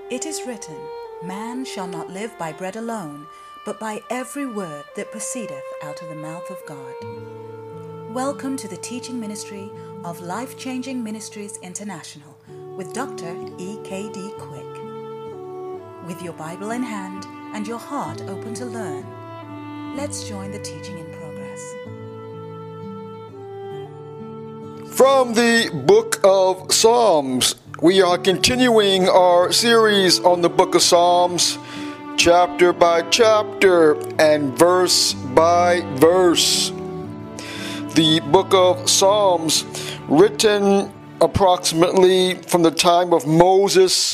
It is written, Man shall not live by bread alone, but by every word that proceedeth out of the mouth of God. Welcome to the teaching ministry of Life Changing Ministries International with Dr. E.K.D. Quick. With your Bible in hand and your heart open to learn, let's join the teaching in progress. From the book of Psalms, we are continuing our series on the book of Psalms, chapter by chapter and verse by verse. The book of Psalms, written approximately from the time of Moses,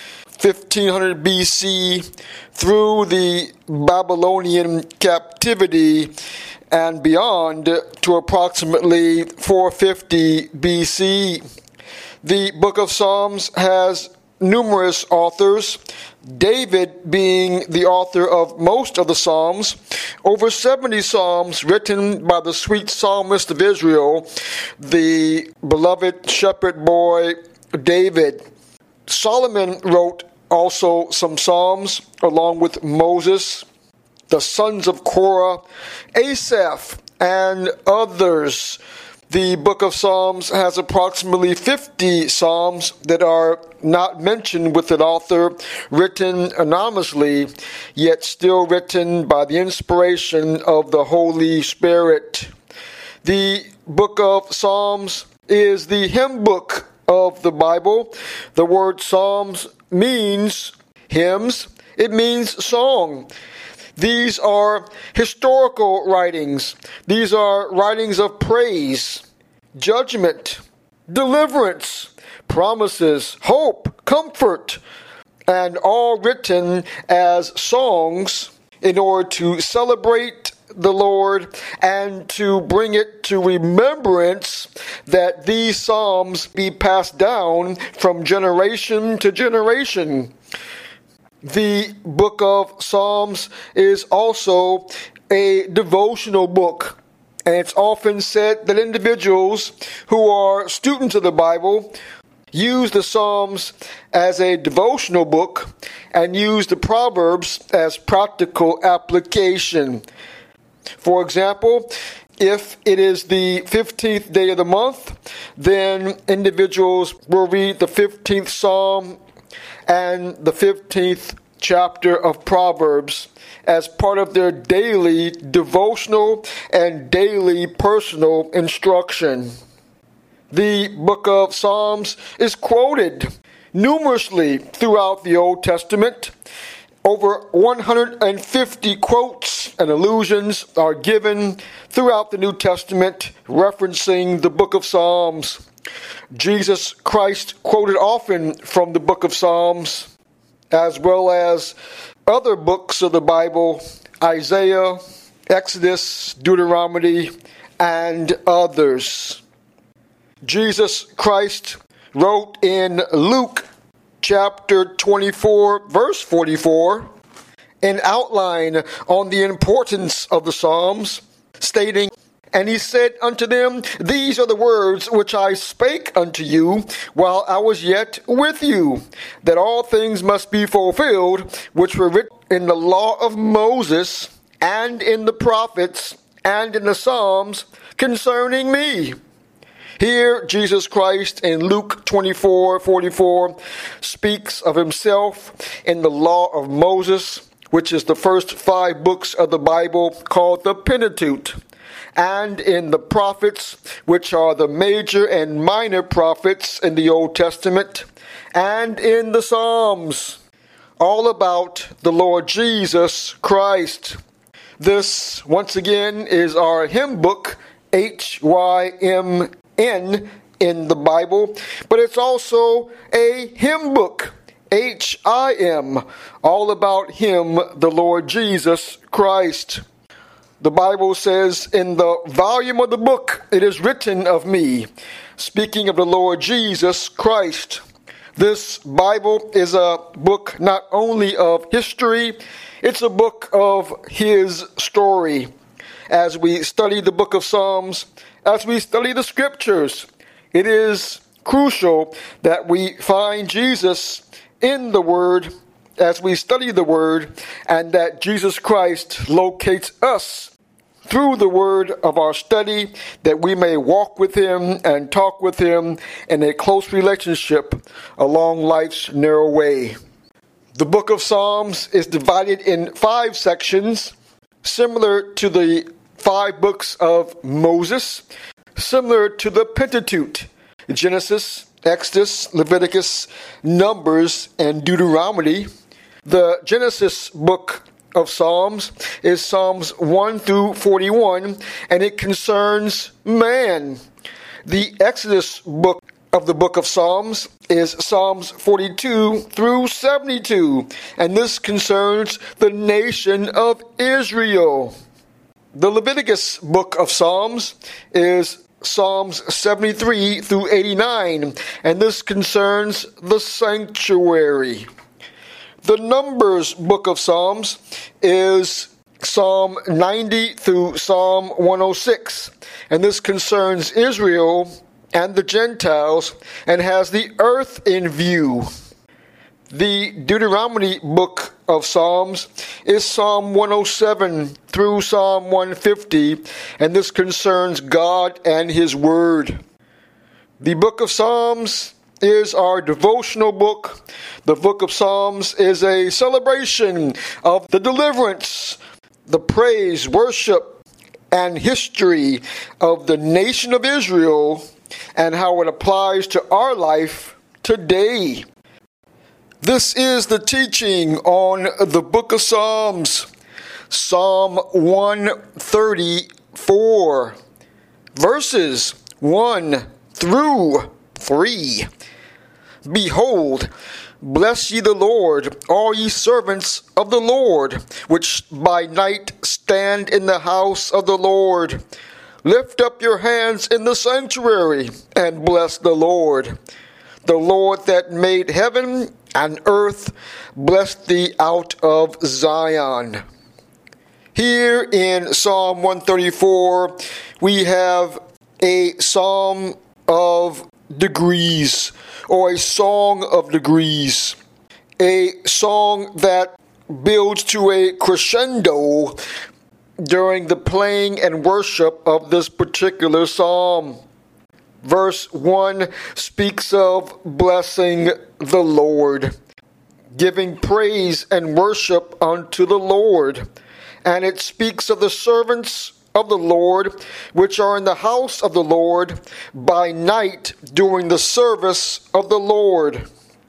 1500 BC, through the Babylonian captivity and beyond to approximately 450 BC. The book of Psalms has numerous authors, David being the author of most of the Psalms, over 70 Psalms written by the sweet psalmist of Israel, the beloved shepherd boy David. Solomon wrote also some Psalms along with Moses, the sons of Korah, Asaph, and others. The book of Psalms has approximately 50 Psalms that are not mentioned with an author, written anonymously, yet still written by the inspiration of the Holy Spirit. The book of Psalms is the hymn book of the Bible. The word Psalms means hymns. It means song. These are historical writings. These are writings of praise, judgment, deliverance, promises, hope, comfort, and all written as songs in order to celebrate the Lord and to bring it to remembrance that these Psalms be passed down from generation to generation. The book of Psalms is also a devotional book, and it's often said that individuals who are students of the Bible use the Psalms as a devotional book and use the Proverbs as practical application. For example, if it is the 15th day of the month, then individuals will read the 15th Psalm and the 15th chapter of Proverbs as part of their daily devotional and daily personal instruction. The book of Psalms is quoted numerously throughout the Old Testament. Over 150 quotes and allusions are given throughout the New Testament referencing the book of Psalms. Jesus Christ quoted often from the book of Psalms, as well as other books of the Bible, Isaiah, Exodus, Deuteronomy, and others. Jesus Christ wrote in Luke chapter 24, verse 44, an outline on the importance of the Psalms, stating, And he said unto them, These are the words which I spake unto you while I was yet with you, that all things must be fulfilled, which were written in the law of Moses, and in the prophets, and in the Psalms concerning me. Here, Jesus Christ in Luke 24:44 speaks of himself in the law of Moses, which is the first 5 books of the Bible called the Pentateuch, and in the prophets, which are the major and minor prophets in the Old Testament, and in the Psalms, all about the Lord Jesus Christ. This, once again, is our hymn book, HYMN in the Bible, but it's also a hymn book, HIM, all about him, the Lord Jesus Christ. The Bible says, in the volume of the book, it is written of me, speaking of the Lord Jesus Christ. This Bible is a book not only of history, it's a book of his story. As we study the book of Psalms, as we study the scriptures, it is crucial that we find Jesus in the Word as we study the Word, and that Jesus Christ locates us through the word of our study, that we may walk with Him and talk with Him in a close relationship along life's narrow way. The book of Psalms is divided in 5 sections, similar to the 5 books of Moses, similar to the Pentateuch: Genesis, Exodus, Leviticus, Numbers, and Deuteronomy. The Genesis book of Psalms is Psalms 1 through 41, and it concerns man. The Exodus book of the book of Psalms is Psalms 42 through 72, and this concerns the nation of Israel. The Leviticus book of Psalms is Psalms 73 through 89, and this concerns the sanctuary. The Numbers book of Psalms is Psalm 90 through Psalm 106, and this concerns Israel and the Gentiles and has the earth in view. The Deuteronomy book of Psalms is Psalm 107 through Psalm 150, and this concerns God and His Word. The book of Psalms is our devotional book. The book of Psalms is a celebration of the deliverance, the praise, worship, and history of the nation of Israel and how it applies to our life today. This is the teaching on the book of Psalms, Psalm 134, verses 1 through 3. Behold, bless ye the Lord, all ye servants of the Lord, which by night stand in the house of the Lord. Lift up your hands in the sanctuary, and bless the Lord. The Lord that made heaven and earth, bless thee out of Zion. Here in Psalm 134, we have a psalm of degrees, or a song of degrees, a song that builds to a crescendo during the playing and worship of this particular psalm. Verse 1 speaks of blessing the Lord, giving praise and worship unto the Lord, and it speaks of the servants of the Lord, which are in the house of the Lord by night during the service of the Lord.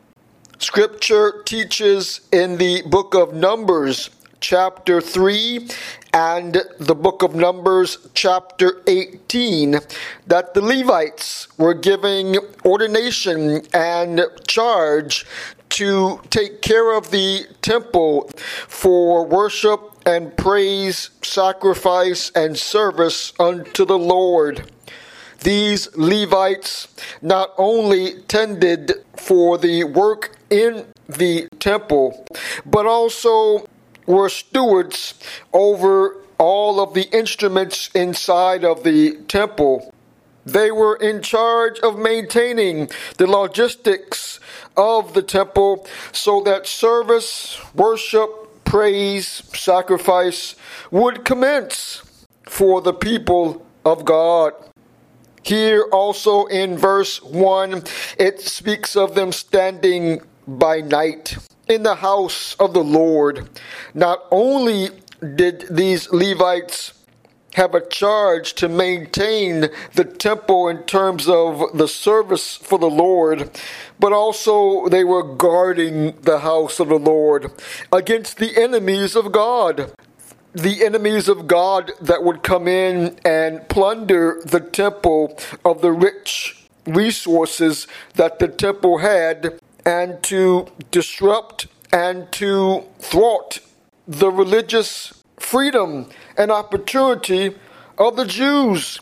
Scripture teaches in the book of Numbers, chapter 3, and the book of Numbers, chapter 18, that the Levites were giving ordination and charge to take care of the temple for worship and praise, sacrifice, and service unto the Lord. These Levites not only tended for the work in the temple, but also were stewards over all of the instruments inside of the temple. They were in charge of maintaining the logistics of the temple so that service, worship, praise, sacrifice would commence for the people of God. Here also in verse 1, it speaks of them standing by night in the house of the Lord. Not only did these Levites have a charge to maintain the temple in terms of the service for the Lord, but also they were guarding the house of the Lord against the enemies of God. The enemies of God that would come in and plunder the temple of the rich resources that the temple had, and to disrupt and to thwart the religious freedom and opportunity of the Jews.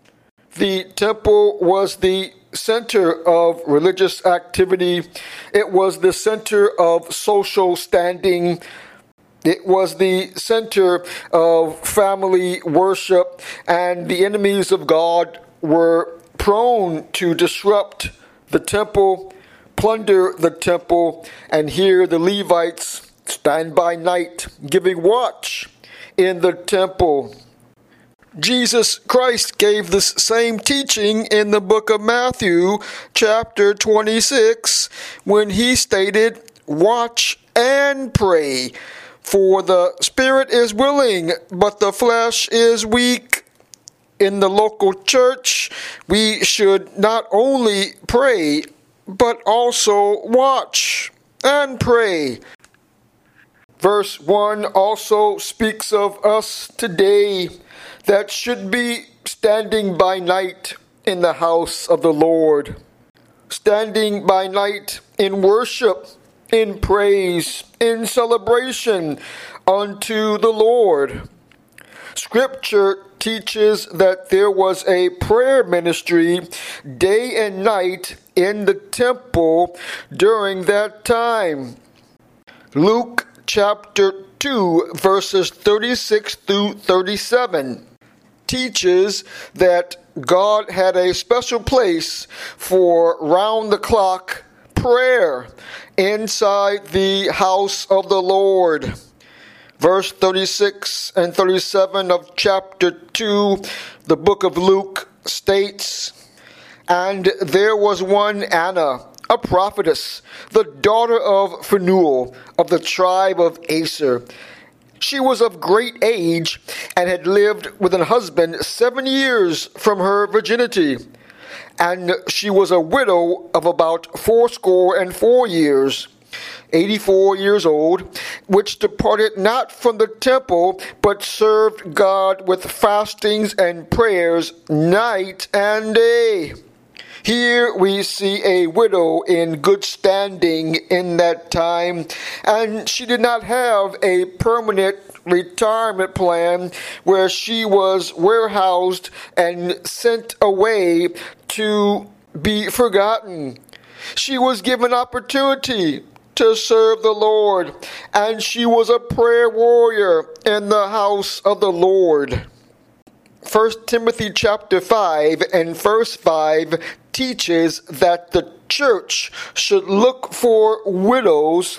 The temple was the center of religious activity. It was the center of social standing. It was the center of family worship, and the enemies of God were prone to disrupt the temple, plunder the temple, and here the Levites stand by night, giving watch in the temple. Jesus Christ gave this same teaching in the book of Matthew, chapter 26, when he stated, "Watch and pray, for the spirit is willing, but the flesh is weak." In the local church, we should not only pray, but also watch and pray. Verse 1 also speaks of us today that should be standing by night in the house of the Lord, standing by night in worship, in praise, in celebration unto the Lord. Scripture teaches that there was a prayer ministry day and night in the temple during that time. Luke chapter 2 verses 36 through 37 teaches that God had a special place for round-the-clock prayer inside the house of the Lord. Verse 36 and 37 of chapter 2, the book of Luke states, "And there was one Anna, a prophetess, the daughter of Phanuel, of the tribe of Aser. She was of great age, and had lived with an husband 7 years from her virginity. And she was a widow of about 84 years, 84 years old, which departed not from the temple, but served God with fastings and prayers night and day." Here we see a widow in good standing in that time, and she did not have a permanent retirement plan where she was warehoused and sent away to be forgotten. She was given opportunity to serve the Lord, and she was a prayer warrior in the house of the Lord. 1 Timothy chapter 5 and verse 5 teaches that the church should look for widows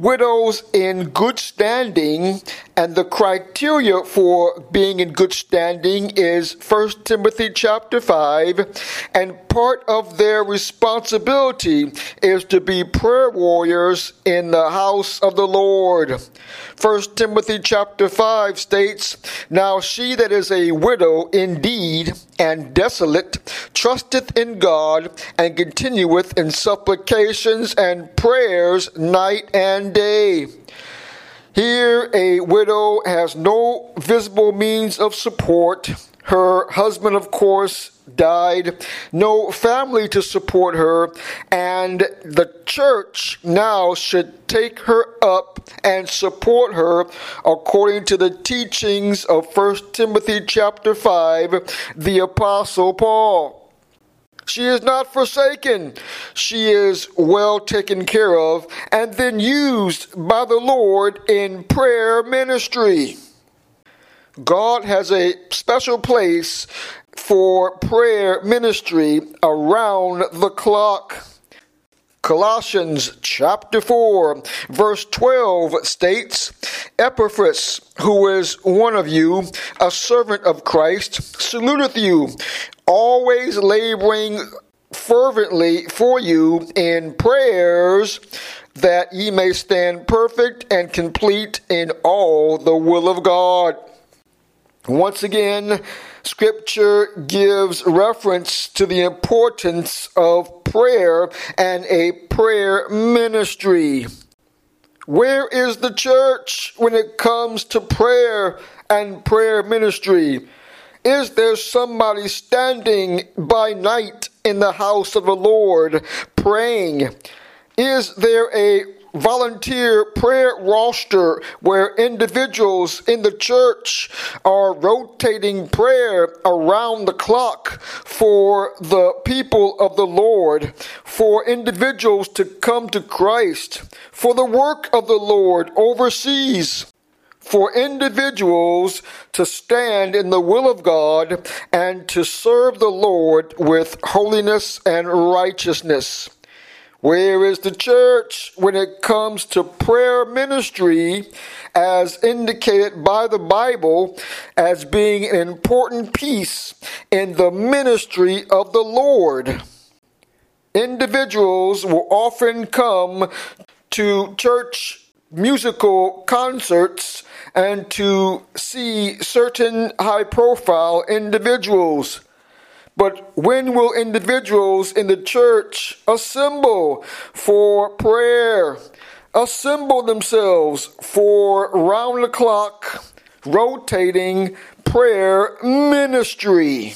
in good standing, and the criteria for being in good standing is 1 Timothy chapter 5, and part of their responsibility is to be prayer warriors in the house of the Lord. 1 Timothy chapter 5 states, "Now she that is a widow indeed and desolate trusteth in God, and continueth in supplications and prayers night and day." Here a widow has no visible means of support. Her husband, of course, died, no family to support her, and the church now should take her up and support her according to the teachings of 1 Timothy chapter 5, the Apostle Paul. She is not forsaken. She is well taken care of and then used by the Lord in prayer ministry. God has a special place for prayer ministry around the clock. Colossians chapter 4 verse 12 states, "Epaphras, who is one of you, a servant of Christ, saluteth you, always laboring fervently for you in prayers, that ye may stand perfect and complete in all the will of God." Once again, Scripture gives reference to the importance of prayer and a prayer ministry. Where is the church when it comes to prayer and prayer ministry? Is there somebody standing by night in the house of the Lord praying? Is there a volunteer prayer roster where individuals in the church are rotating prayer around the clock for the people of the Lord, for individuals to come to Christ, for the work of the Lord overseas, for individuals to stand in the will of God and to serve the Lord with holiness and righteousness? Where is the church when it comes to prayer ministry, as indicated by the Bible as being an important piece in the ministry of the Lord? Individuals will often come to church musical concerts and to see certain high-profile individuals. But when will individuals in the church assemble for prayer, assemble themselves for round-the-clock, rotating prayer ministry?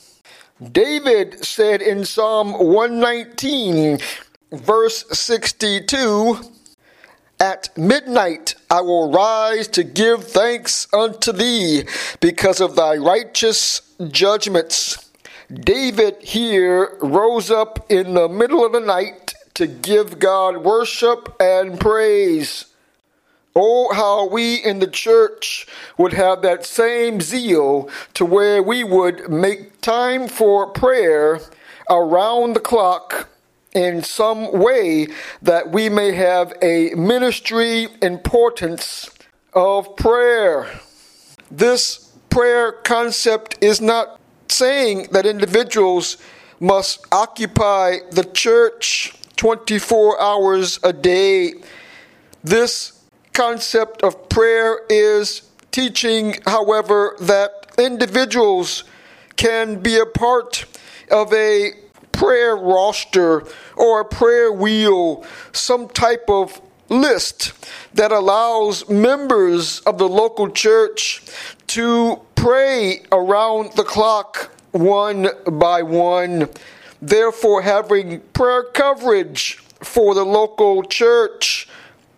David said in Psalm 119, verse 62, "At midnight I will rise to give thanks unto thee because of thy righteous judgments." David here rose up in the middle of the night to give God worship and praise. Oh, how we in the church would have that same zeal to where we would make time for prayer around the clock in some way that we may have a ministry importance of prayer. This prayer concept is not saying that individuals must occupy the church 24 hours a day. This concept of prayer is teaching, however, that individuals can be a part of a prayer roster or a prayer wheel, some type of list that allows members of the local church to pray around the clock one by one, therefore having prayer coverage for the local church.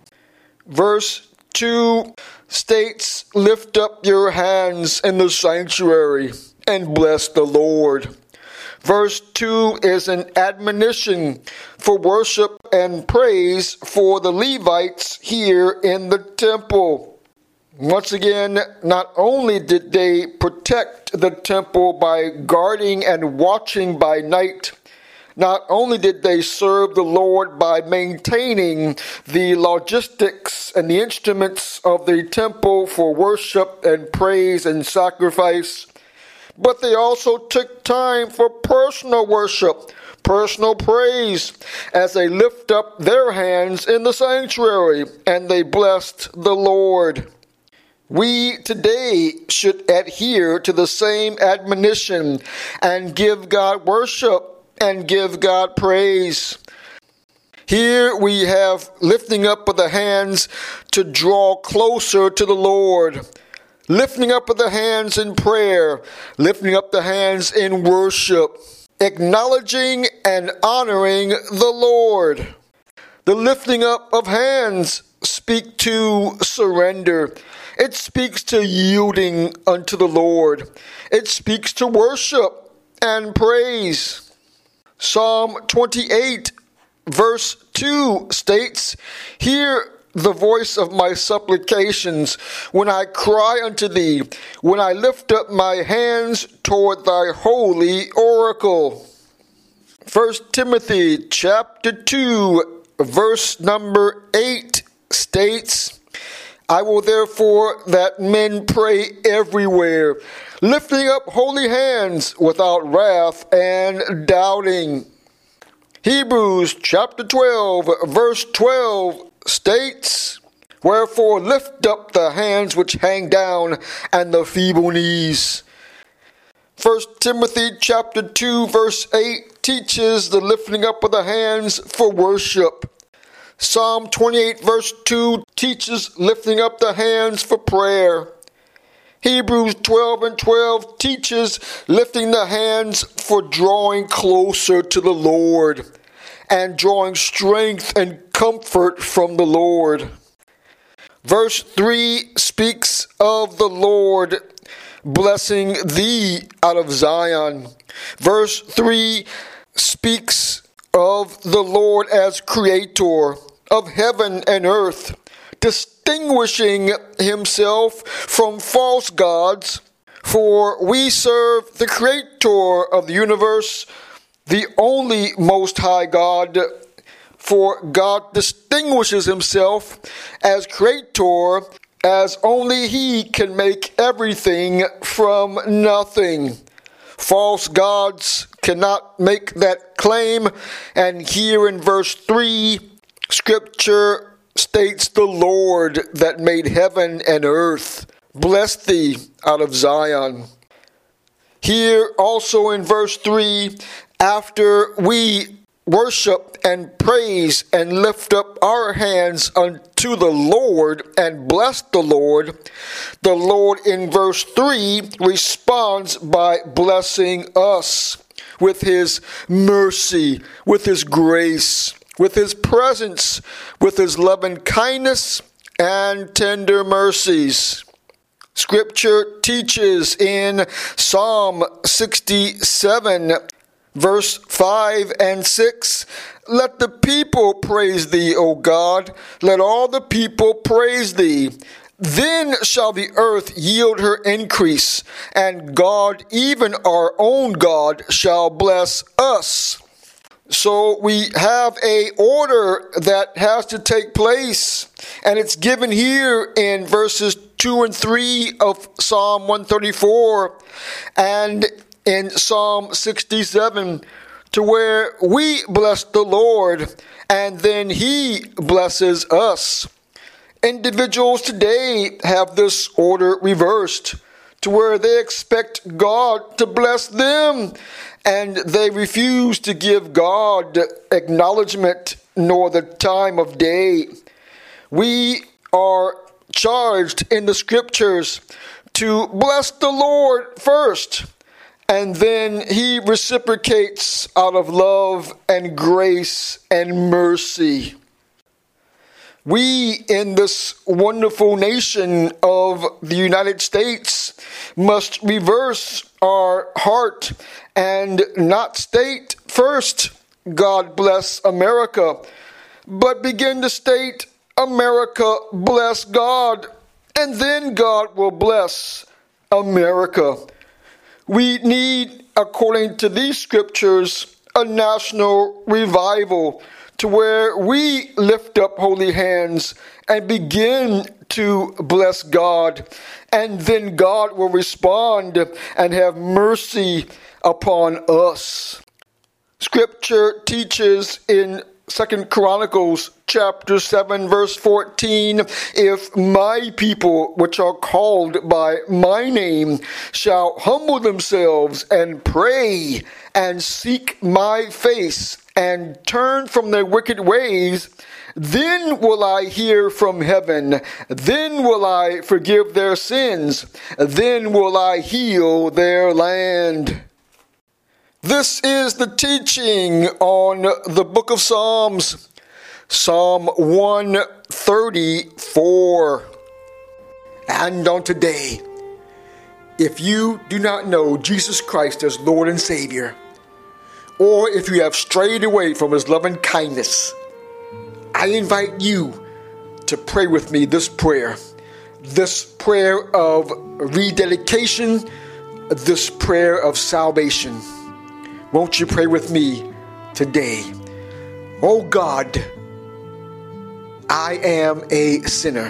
Verse 2 states, "Lift up your hands in the sanctuary and bless the Lord." Verse 2 is an admonition for worship and praise for the Levites here in the temple. Once again, not only did they protect the temple by guarding and watching by night, not only did they serve the Lord by maintaining the logistics and the instruments of the temple for worship and praise and sacrifice, but they also took time for personal worship, personal praise, as they lift up their hands in the sanctuary and they blessed the Lord. We today should adhere to the same admonition and give God worship and give God praise. Here we have lifting up of the hands to draw closer to the Lord, lifting up of the hands in prayer, lifting up the hands in worship, acknowledging and honoring the Lord. The lifting up of hands speak to surrender. It speaks to yielding unto the Lord. It speaks to worship and praise. Psalm 28 verse 2 states, "Hear the voice of my supplications when I cry unto thee, when I lift up my hands toward thy holy oracle." 1 Timothy chapter 2 verse number 8 states, "I will therefore that men pray everywhere, lifting up holy hands without wrath and doubting." Hebrews chapter 12 verse 12 states, "Wherefore lift up the hands which hang down and the feeble knees." 1 Timothy chapter 2 verse 8 teaches the lifting up of the hands for worship. Psalm 28 verse 2 teaches lifting up the hands for prayer. Hebrews 12 and 12 teaches lifting the hands for drawing closer to the Lord and drawing strength and comfort from the Lord. Verse 3 speaks of the Lord blessing thee out of Zion. Verse 3 speaks of the Lord as creator of heaven and earth, distinguishing himself from false gods, for we serve the creator of the universe, the only most high God. for God distinguishes himself as creator, as only he can make everything from nothing. False gods cannot make that claim, and here in verse 3, Scripture states, "The Lord that made heaven and earth, bless thee out of Zion." Here also in verse 3, after we worship and praise and lift up our hands unto the Lord and bless the Lord in verse 3 responds by blessing us with his mercy, with his grace, with his presence, with his loving kindness and tender mercies. Scripture teaches in Psalm 67, verse 5 and 6, "Let the people praise thee, O God. Let all the people praise thee. Then shall the earth yield her increase, and God, even our own God, shall bless us." So we have a order that has to take place, and it's given here in verses 2 and 3 of Psalm 134 and in Psalm 67, to where we bless the Lord and then he blesses us. Individuals today have this order reversed, to where they expect God to bless them, and they refuse to give God acknowledgement nor the time of day. We are charged in the Scriptures to bless the Lord first, and then he reciprocates out of love and grace and mercy. We in this wonderful nation of the United States must reverse our heart and not state first, "God bless America," but begin to state, "America bless God," and then God will bless America. We need, according to these scriptures, a national revival, to where we lift up holy hands and begin to bless God, and then God will respond and have mercy upon us. Scripture teaches in 2 Chronicles chapter 7 verse 14, "If my people which are called by my name shall humble themselves and pray and seek my face and turn from their wicked ways, then will I hear from heaven, then will I forgive their sins, then will I heal their land." This is the teaching on the book of Psalms, Psalm 134. And on today, if you do not know Jesus Christ as Lord and Savior, or if you have strayed away from his loving kindness, I invite you to pray with me this prayer of rededication, this prayer of salvation. Won't you pray with me today? Oh God, I am a sinner.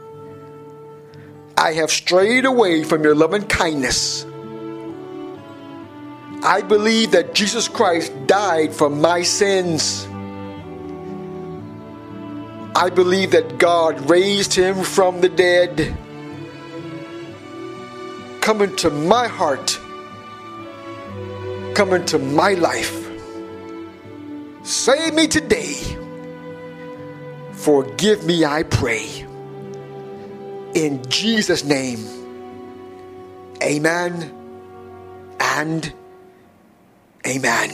I have strayed away from your loving kindness. I believe that Jesus Christ died for my sins. I believe that God raised him from the dead. Come into my heart. Come into my life. Save me today. Forgive me, I pray. In Jesus' name, amen and amen.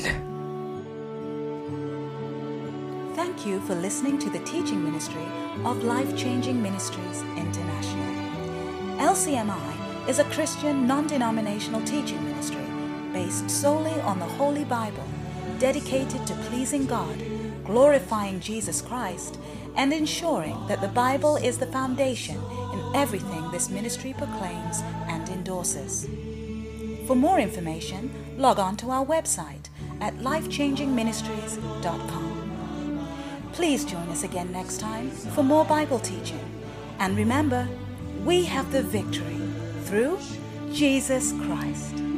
Thank you for listening to the teaching ministry of Life Changing Ministries International. LCMI is a Christian non-denominational teaching ministry based solely on the Holy Bible, dedicated to pleasing God, glorifying Jesus Christ, and ensuring that the Bible is the foundation in everything this ministry proclaims and endorses. For more information, log on to our website at lifechangingministries.com. Please join us again next time for more Bible teaching. And remember, we have the victory through Jesus Christ.